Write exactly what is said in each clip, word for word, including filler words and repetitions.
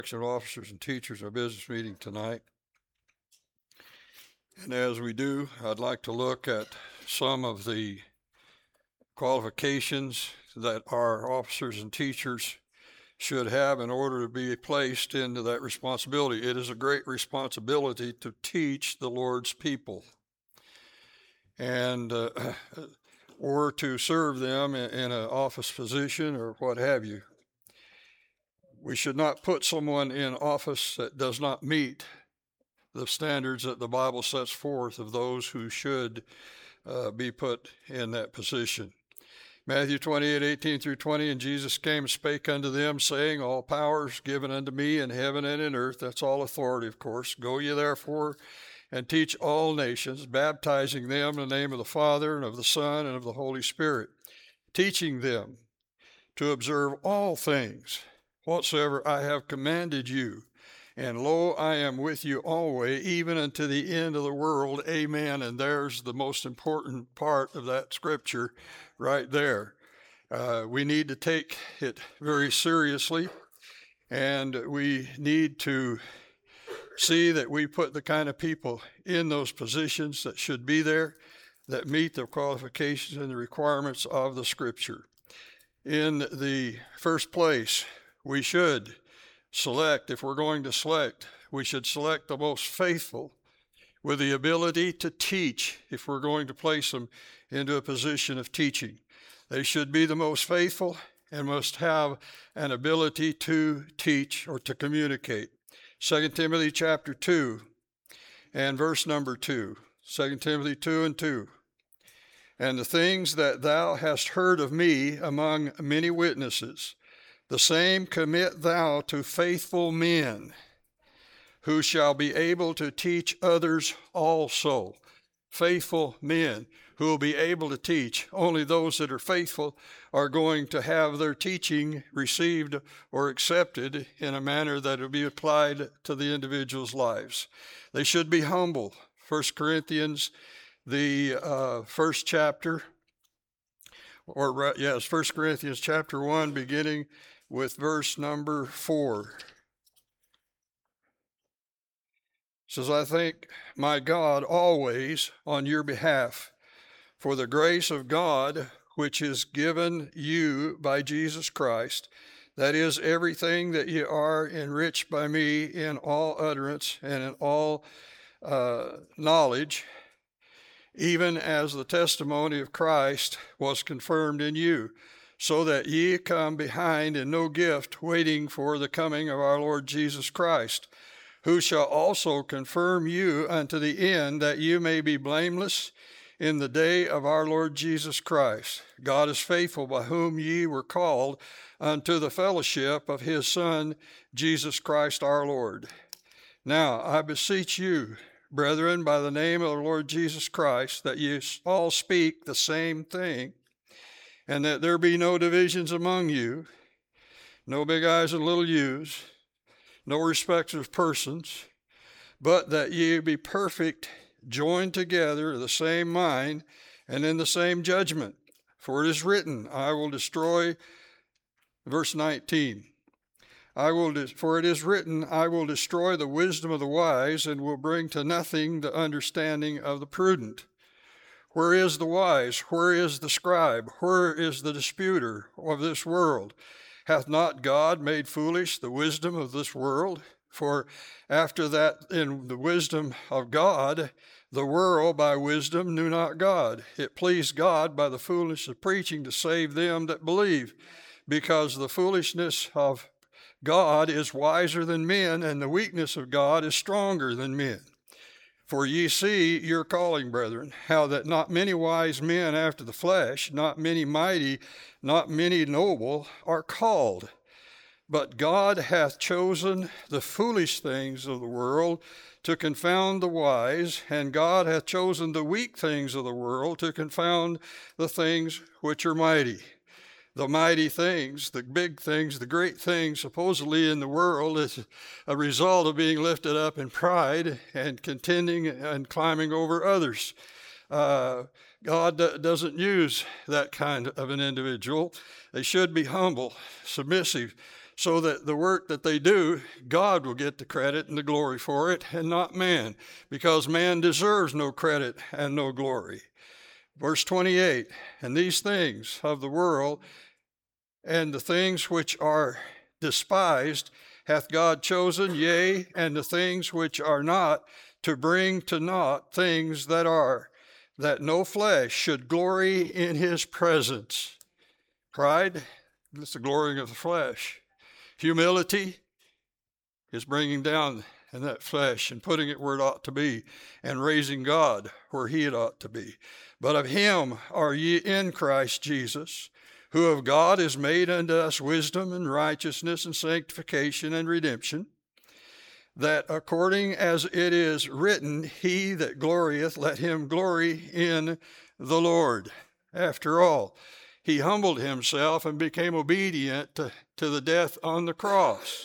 Correctional officers and teachers, our business meeting tonight. And as we do, I'd like to look at some of the qualifications that our officers and teachers should have in order to be placed into that responsibility. It is a great responsibility to teach the Lord's people and uh, or to serve them in, in an office position or what have you. We should not put someone in office that does not meet the standards that the Bible sets forth of those who should uh, be put in that position. Matthew twenty-eight, eighteen through twenty, and Jesus came and spake unto them, saying, all power is given unto me in heaven and in earth. That's all authority, of course. Go ye therefore and teach all nations, baptizing them in the name of the Father and of the Son and of the Holy Spirit, teaching them to observe all things whatsoever I have commanded you. And lo, I am with you always, even unto the end of the world. Amen. And there's the most important part of that scripture right there. Uh, we need to take it very seriously, and we need to see that we put the kind of people in those positions that should be there, that meet the qualifications and the requirements of the scripture. In the first place, we should select, if we're going to select, we should select the most faithful with the ability to teach if we're going to place them into a position of teaching. They should be the most faithful and must have an ability to teach or to communicate. Second Timothy chapter two and verse number two. Second Timothy two and two. And the things that thou hast heard of me among many witnesses, the same commit thou to faithful men, who shall be able to teach others also. Faithful men who will be able to teach. Only those that are faithful are going to have their teaching received or accepted in a manner that will be applied to the individual's lives. They should be humble. First Corinthians, the uh, first chapter, or yes, First Corinthians chapter one, beginning with verse number four. It says, I thank my God always on your behalf for the grace of God which is given you by Jesus Christ, that is, everything that ye are enriched by me in all utterance and in all uh, knowledge, even as the testimony of Christ was confirmed in you, so that ye come behind in no gift, waiting for the coming of our Lord Jesus Christ, who shall also confirm you unto the end, that you may be blameless in the day of our Lord Jesus Christ. God is faithful, by whom ye were called unto the fellowship of his Son, Jesus Christ our Lord. Now I beseech you, brethren, by the name of the Lord Jesus Christ, that ye all speak the same thing, and that there be no divisions among you, no big I's and little U's, no respect of persons, but that ye be perfect, joined together, the same mind, and in the same judgment. For it is written, I will destroy, verse nineteen, I will, de- for it is written, I will destroy the wisdom of the wise, and will bring to nothing the understanding of the prudent. Where is the wise? Where is the scribe? Where is the disputer of this world? Hath not God made foolish the wisdom of this world? For after that, in the wisdom of God, the world by wisdom knew not God. It pleased God by the foolishness of preaching to save them that believe, because the foolishness of God is wiser than men, and the weakness of God is stronger than men. For ye see your calling, brethren, how that not many wise men after the flesh, not many mighty, not many noble, are called. But God hath chosen the foolish things of the world to confound the wise, and God hath chosen the weak things of the world to confound the things which are mighty. The mighty things, the big things, the great things supposedly in the world is a result of being lifted up in pride and contending and climbing over others. Uh, God d- doesn't use that kind of an individual. They should be humble, submissive, so that the work that they do, God will get the credit and the glory for it, and not man, because man deserves no credit and no glory. Verse twenty-eight, and these things of the world and the things which are despised hath God chosen, yea, and the things which are not, to bring to naught things that are, that no flesh should glory in his presence. Pride, it's the glorying of the flesh. Humility is bringing down in that flesh and putting it where it ought to be, and raising God where he it ought to be. But of him are ye in Christ Jesus, who of God is made unto us wisdom and righteousness and sanctification and redemption, that according as it is written, he that glorieth, let him glory in the Lord. After all, he humbled himself and became obedient to, to the death on the cross.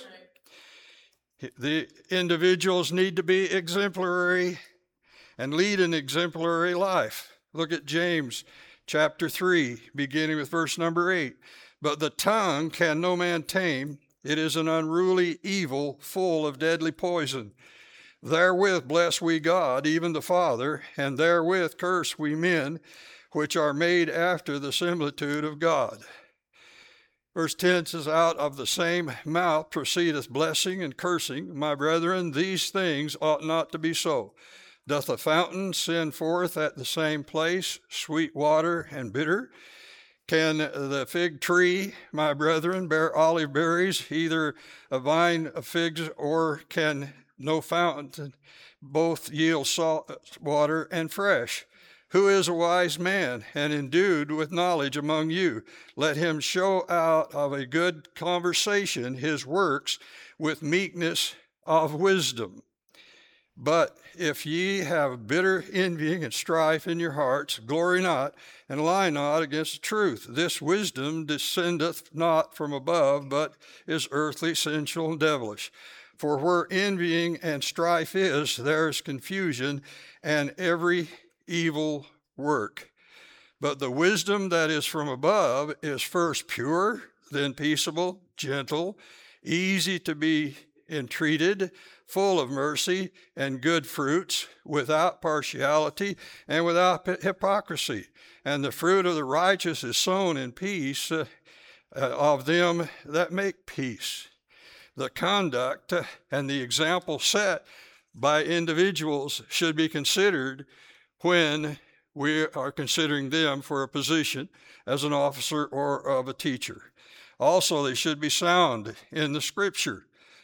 The individuals need to be exemplary and lead an exemplary life. Look at James chapter three, beginning with verse number eight. But the tongue can no man tame. It is an unruly evil, full of deadly poison. Therewith bless we God, even the Father, and therewith curse we men, which are made after the similitude of God. Verse ten says, out of the same mouth proceedeth blessing and cursing. My brethren, these things ought not to be so. Doth a fountain send forth at the same place sweet water and bitter? Can the fig tree, my brethren, bear olive berries, either a vine of figs, or can no fountain both yield salt water and fresh? Who is a wise man and endued with knowledge among you? Let him show out of a good conversation his works with meekness of wisdom. But if ye have bitter envying and strife in your hearts, glory not, and lie not against the truth. This wisdom descendeth not from above, but is earthly, sensual, and devilish. For where envying and strife is, there is confusion and every evil work. But the wisdom that is from above is first pure, then peaceable, gentle, easy to be entreated, full of mercy and good fruits, without partiality and without hypocrisy. And the fruit of the righteous is sown in peace uh, uh, of them that make peace. The conduct uh, and the example set by individuals should be considered when we are considering them for a position as an officer or of a teacher. Also, they should be sound in the Scripture.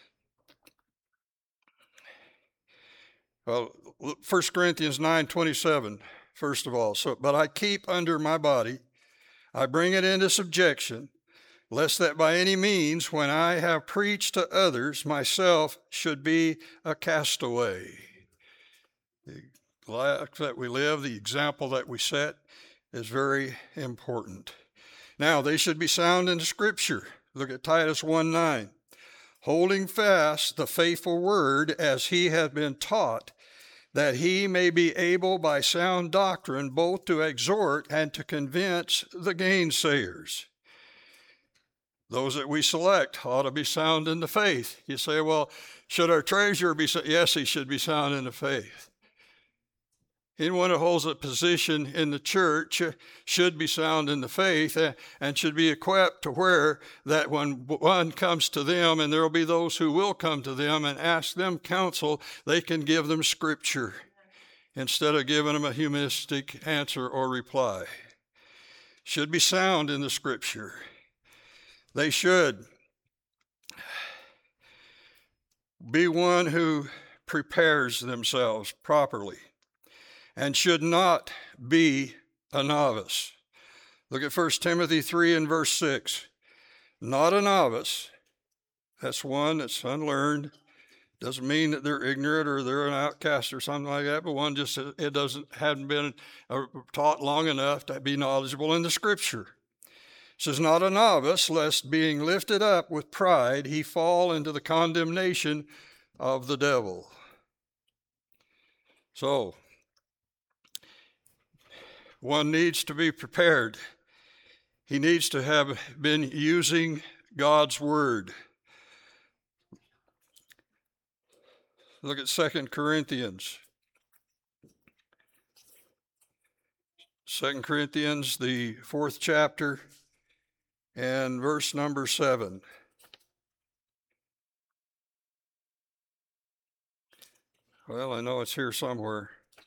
Well, First Corinthians nine twenty-seven, first of all. So, but I keep under my body, I bring it into subjection, lest that by any means, when I have preached to others, myself should be a castaway. The life that we live, the example that we set, is very important. Now, they should be sound in the Scripture. Look at Titus one nine. Holding fast the faithful word as he hath been taught, that he may be able by sound doctrine both to exhort and to convince the gainsayers. Those that we select ought to be sound in the faith. You say, well, should our treasurer be sound? Yes, he should be sound in the faith. Anyone who holds a position in the church should be sound in the faith and should be equipped to where that when one comes to them, and there will be those who will come to them and ask them counsel, they can give them Scripture instead of giving them a humanistic answer or reply. Should be sound in the Scripture. They should be one who prepares themselves properly, and should not be a novice. Look at First Timothy three and verse six. Not a novice. That's one that's unlearned. Doesn't mean that they're ignorant or they're an outcast or something like that, but one just, it doesn't, hadn't been taught long enough to be knowledgeable in the Scripture. It says, not a novice, lest being lifted up with pride, he fall into the condemnation of the devil. So, one needs to be prepared. He needs to have been using God's word. Look at Second Corinthians. Second Corinthians, the fourth chapter, and verse number seven. Well, I know it's here somewhere.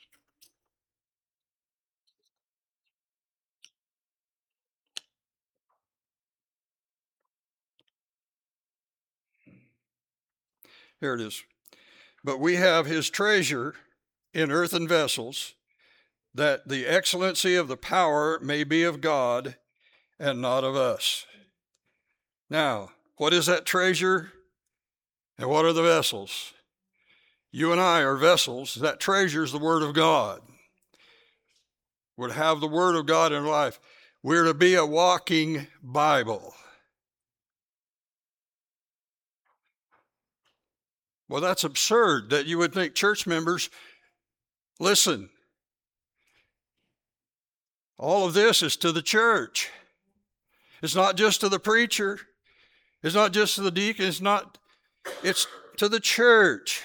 Here it is. But we have his treasure in earthen vessels, that the excellency of the power may be of God and not of us. Now, what is that treasure? And what are the vessels? You and I are vessels. That treasure is the Word of God. We're to have the Word of God in life. We're to be a walking Bible. Well, that's absurd that you would think church members, listen, all of this is to the church. It's not just to the preacher. It's not just to the deacon. It's not, it's to the church.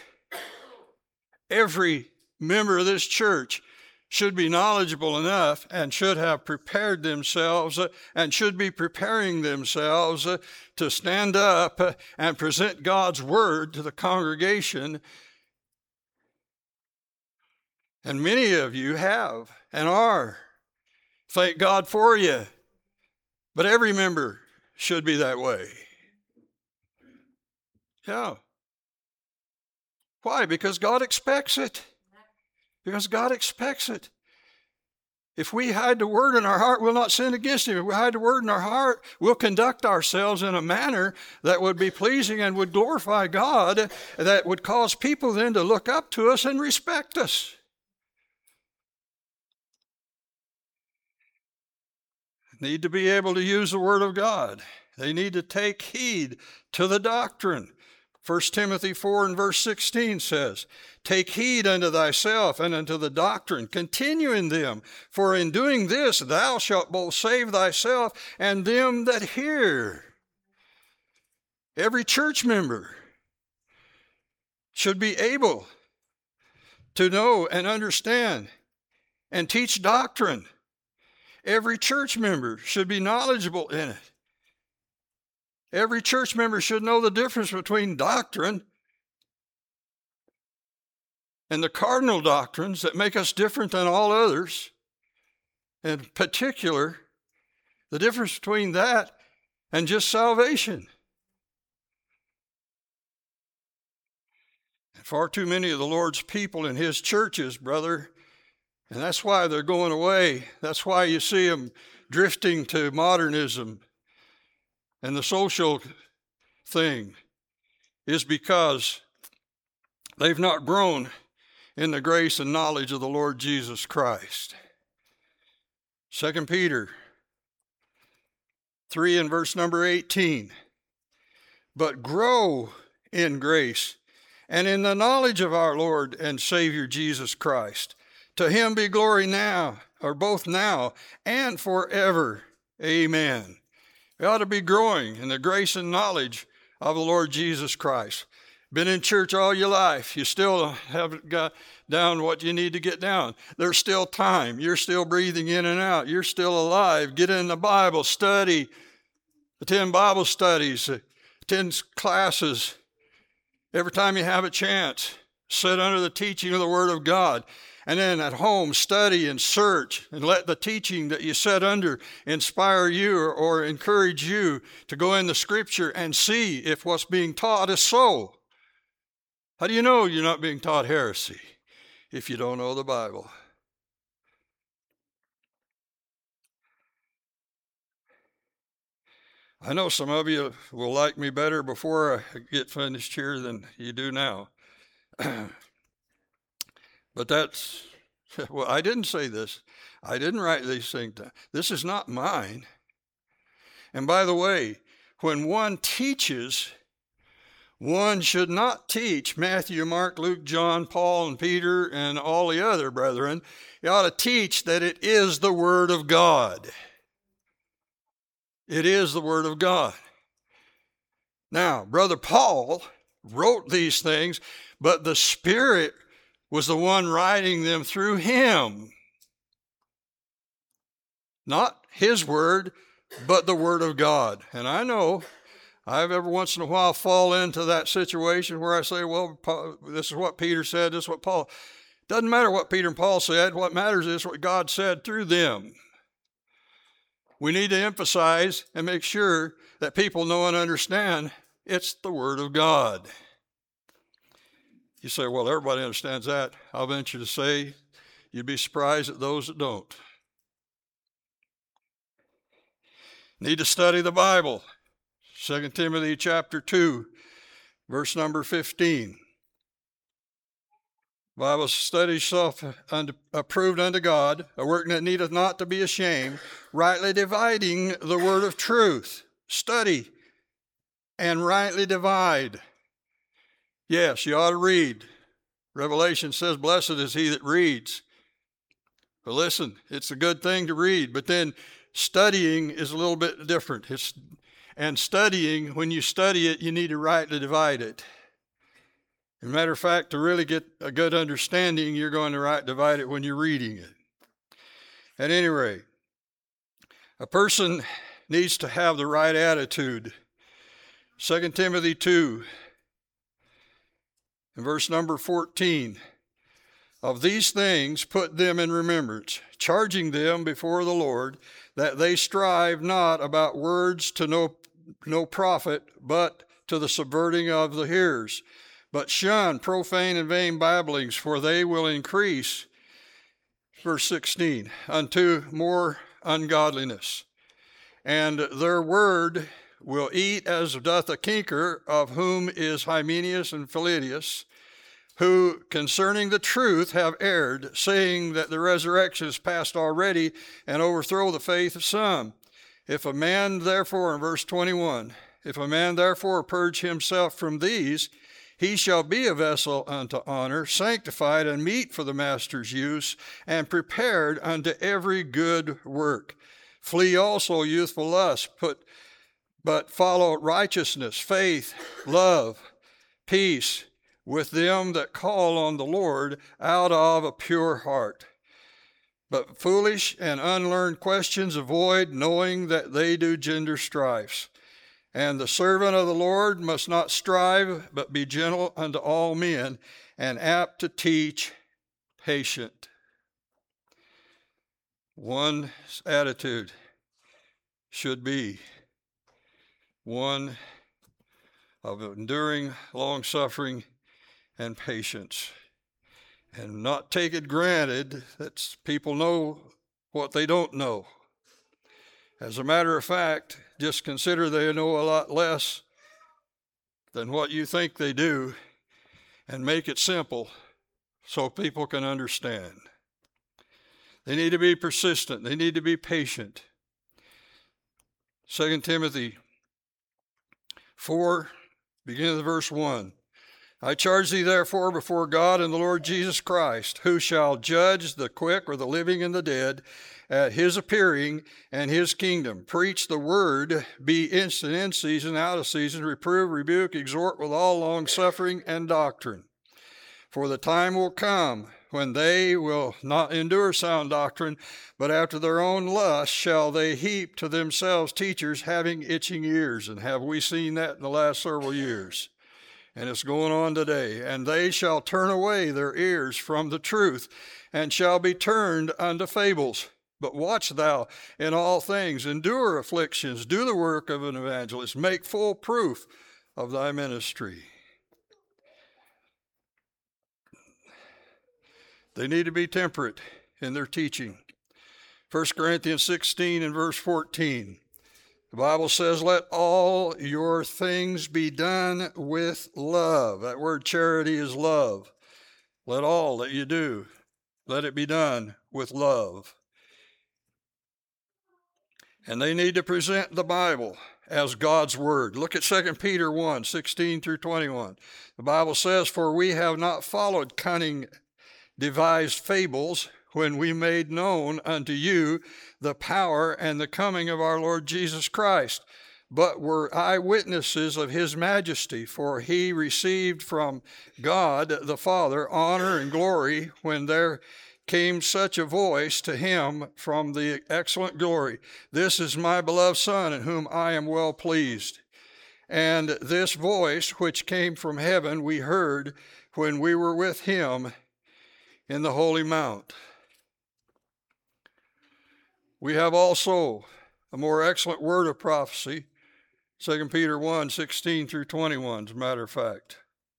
Every member of this church should be knowledgeable enough and should have prepared themselves uh, and should be preparing themselves uh, to stand up uh, and present God's word to the congregation. And many of you have and are. Thank God for you. But every member should be that way. Yeah. Why? Because God expects it. Because God expects it. If we hide the word in our heart, we'll not sin against him. If we hide the word in our heart, we'll conduct ourselves in a manner that would be pleasing and would glorify God, that would cause people then to look up to us and respect us. Need to be able to use the word of God. They need to take heed to the doctrine. First Timothy four and verse sixteen says, take heed unto thyself and unto the doctrine, continue in them, for in doing this thou shalt both save thyself and them that hear. Every church member should be able to know and understand and teach doctrine. Every church member should be knowledgeable in it. Every church member should know the difference between doctrine and the cardinal doctrines that make us different than all others. In particular, the difference between that and just salvation. And far too many of the Lord's people in his churches, brother, and that's why they're going away. That's why you see them drifting to modernism and the social thing, is because they've not grown in the grace and knowledge of the Lord Jesus Christ. Second Peter three and verse number eighteen. But grow in grace and in the knowledge of our Lord and Savior Jesus Christ. To him be glory now, or both now and forever. Amen. We ought to be growing in the grace and knowledge of the Lord Jesus Christ. Been in church all your life. You still haven't got down what you need to get down. There's still time. You're still breathing in and out. You're still alive. Get in the Bible, study, attend Bible studies, attend classes. Every time you have a chance, sit under the teaching of the Word of God. And then at home, study and search and let the teaching that you sit under inspire you or, or encourage you to go in the Scripture and see if what's being taught is so. How do you know you're not being taught heresy? If you don't know the Bible. I know some of you will like me better before I get finished here than you do now. But that's, well, I didn't say this. I didn't write these things down. This is not mine. And by the way, when one teaches, one should not teach Matthew, Mark, Luke, John, Paul, and Peter, and all the other brethren. You ought to teach that it is the Word of God. It is the Word of God. Now, Brother Paul wrote these things, but the Spirit was the one writing them through him. Not his word, but the word of God. And I know I've every once in a while fall into that situation where I say, well, this is what Peter said, this is what Paul. Doesn't matter what Peter and Paul said. What matters is what God said through them. We need to emphasize and make sure that people know and understand it's the word of God. You say, well, everybody understands that. I'll venture to say you'd be surprised at those that don't. Need to study the Bible. Second Timothy chapter two, verse number fifteen. Bible study self approved unto God, a work that needeth not to be ashamed, rightly dividing the word of truth. Study and rightly divide. Yes, you ought to read. Revelation says, blessed is he that reads. But listen, it's a good thing to read, but then studying is a little bit different. It's, and studying, when you study it, you need to rightly divide it. As a matter of fact, to really get a good understanding, you're going to right divide it when you're reading it. At any rate, a person needs to have the right attitude. Second Timothy two, in verse number fourteen. Of these things put them in remembrance, charging them before the Lord, that they strive not about words to no, no profit, but to the subverting of the hearers. But shun profane and vain babblings, for they will increase, verse sixteen, unto more ungodliness. And their word will eat as doth a canker, of whom is Hymenaeus and Philetus, who concerning the truth have erred, saying that the resurrection is past already, and overthrow the faith of some. If a man therefore, in verse twenty-one, if a man therefore purge himself from these, he shall be a vessel unto honor, sanctified and meet for the master's use, and prepared unto every good work. Flee also youthful lust, put, but follow righteousness, faith, love, peace, with them that call on the Lord out of a pure heart. But foolish and unlearned questions avoid, knowing that they do gender strifes. And the servant of the Lord must not strive, but be gentle unto all men, and apt to teach, patient. One's attitude should be one of enduring, long-suffering, and patience. And not take it granted that people know what they don't know. As a matter of fact, just consider they know a lot less than what you think they do, and make it simple so people can understand. They need to be persistent. They need to be patient. Second Timothy four, beginning of verse one. I charge thee therefore before God and the Lord Jesus Christ, who shall judge the quick or the living and the dead at his appearing and his kingdom. Preach the word, be instant in season, out of season, reprove, rebuke, exhort with all longsuffering and doctrine. For the time will come when they will not endure sound doctrine, but after their own lust shall they heap to themselves teachers having itching ears. And have we seen that in the last several years? And it's going on today. And they shall turn away their ears from the truth, and shall be turned unto fables. But watch thou in all things, endure afflictions, do the work of an evangelist, make full proof of thy ministry. They need to be temperate in their teaching. First Corinthians sixteen and verse fourteen. The Bible says, let all your things be done with love. That word charity is love. Let all that you do, let it be done with love. And they need to present the Bible as God's word. Look at Second Peter one, sixteen through twenty-one. The Bible says, for we have not followed cunning devised fables when we made known unto you the power and the coming of our Lord Jesus Christ, but were eyewitnesses of his majesty, for he received from God the Father honor and glory when there came such a voice to him from the excellent glory, "This is my beloved Son, in whom I am well pleased." And this voice which came from heaven we heard when we were with him in the holy mount. We have also a more excellent word of prophecy, Second Peter one, sixteen through twenty-one, as a matter of fact.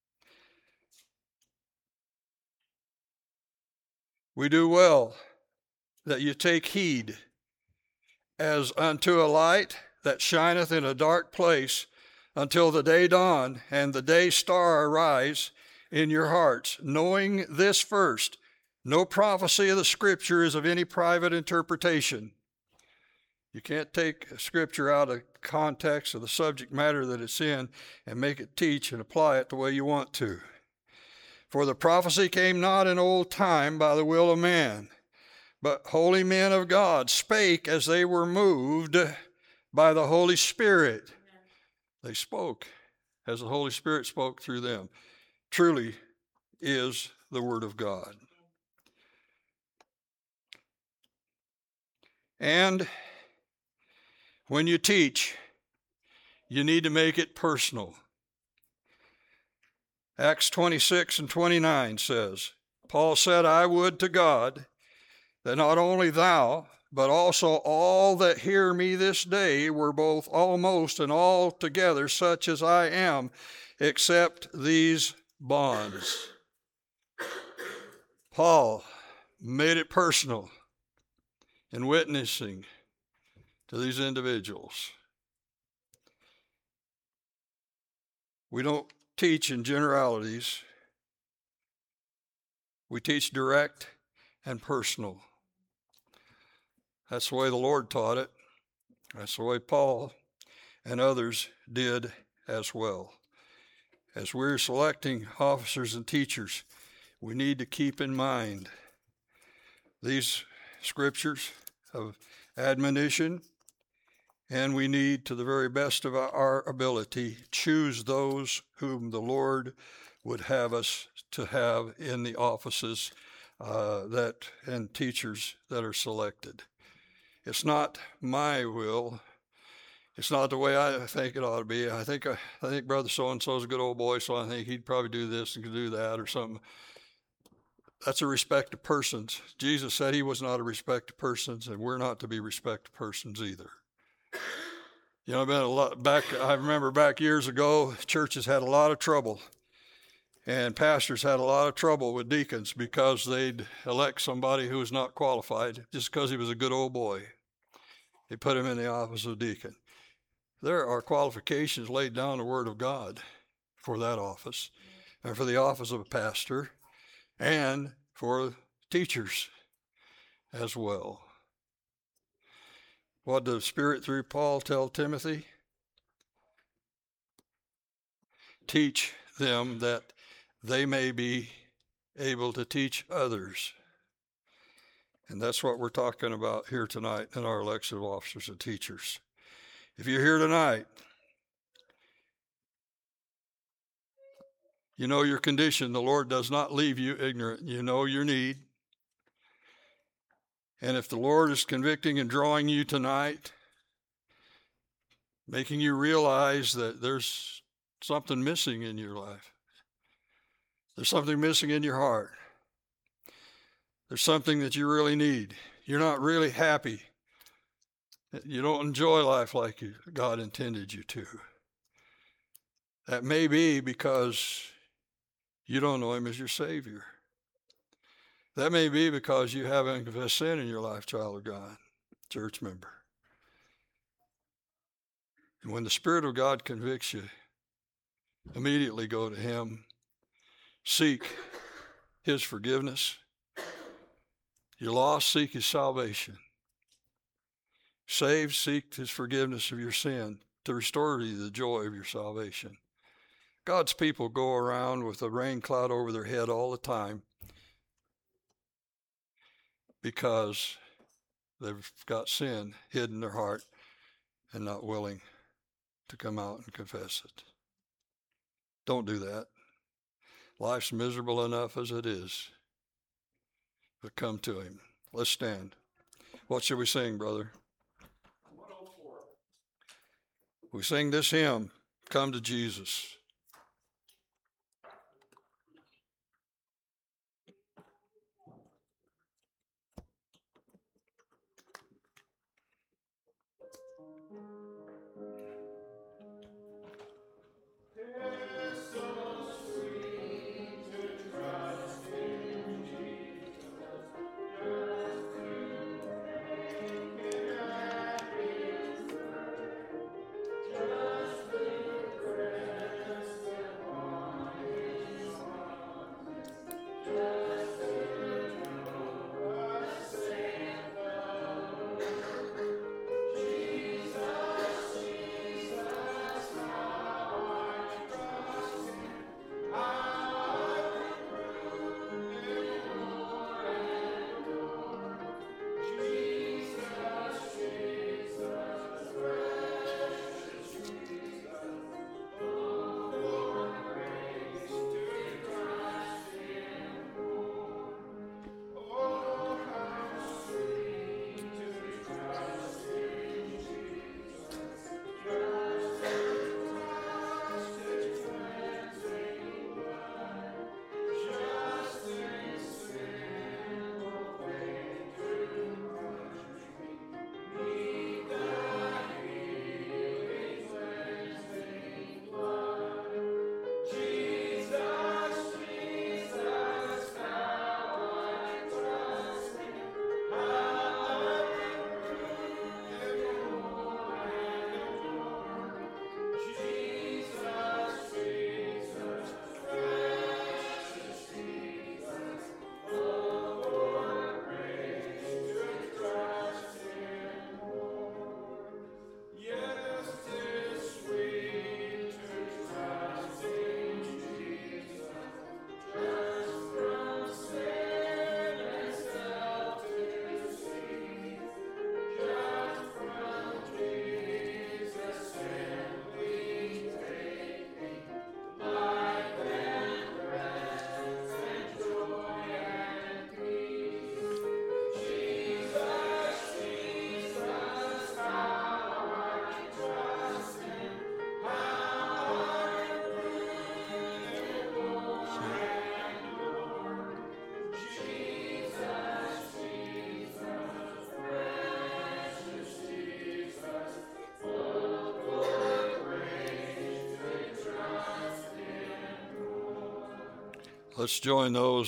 We do well that you take heed as unto a light that shineth in a dark place until the day dawn and the day star arise in your hearts, knowing this first, no prophecy of the Scripture is of any private interpretation. You can't take Scripture out of context of the subject matter that it's in and make it teach and apply it the way you want to. For the prophecy came not in old time by the will of man, but holy men of God spake as they were moved by the Holy Spirit. They spoke as the Holy Spirit spoke through them. Truly is the Word of God. And when you teach, you need to make it personal. Acts twenty-six and twenty-nine says, Paul said, "I would to God that not only thou, but also all that hear me this day were both almost and altogether such as I am, except these bonds." Paul made it personal in witnessing to these individuals. We don't teach in generalities. We teach direct and personal. That's the way the Lord taught it. That's the way Paul and others did as well. As we're selecting officers and teachers, we need to keep in mind these scriptures of admonition, and we need, to the very best of our ability, choose those whom the Lord would have us to have in the offices uh, that and teachers that are selected. It's not my will. It's not the way I think it ought to be. I think I, I think Brother so-and-so is a good old boy, so I think he'd probably do this and could do that or something. That's a respect of persons. Jesus said he was not a respect of persons, and we're not to be respect of persons either. You know, I've been a lot back. I remember back years ago, churches had a lot of trouble, and pastors had a lot of trouble with deacons because they'd elect somebody who was not qualified just because he was a good old boy. They put him in the office of deacon. There are qualifications laid down in the Word of God for that office, and for the office of a pastor, and for teachers as well. What did the Spirit through Paul tell Timothy? Teach them that they may be able to teach others. And that's what we're talking about here tonight in our election of officers and teachers. If you're here tonight, you know your condition. The Lord does not leave you ignorant. You know your need. And if the Lord is convicting and drawing you tonight, making you realize that there's something missing in your life, there's something missing in your heart, there's something that you really need, you're not really happy, you don't enjoy life like you, God intended you to, that may be because you don't know him as your Savior. That may be because you haven't confessed sin in your life, child of God, church member. And when the Spirit of God convicts you, immediately go to him, seek his forgiveness. You're lost, seek his salvation. Saved, seek his forgiveness of your sin to restore to you the joy of your salvation. God's people go around with a rain cloud over their head all the time because they've got sin hidden in their heart and not willing to come out and confess it. Don't do that. Life's miserable enough as it is. But come to him. Let's stand. What should we sing, brother? one oh four. We sing this hymn, Come to Jesus. Let's join those